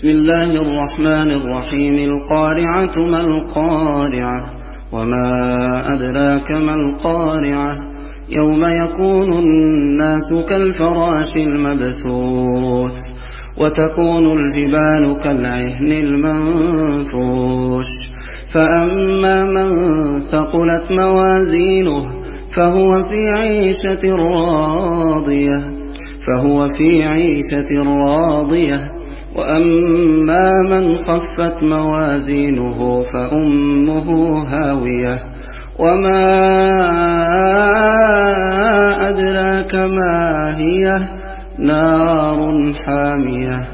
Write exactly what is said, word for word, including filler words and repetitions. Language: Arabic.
بسم الله الرحمن الرحيم القارعة ما القارعة وما أدراك ما القارعة يوم يكون الناس كالفراش المبثوث وتكون الجبال كالعهن المنفوش فأما من ثقلت موازينه فهو في عيشة راضية فهو في عيشة راضية وأما من خفت موازينه فأمه هاوية وما أدراك ما هي نار حامية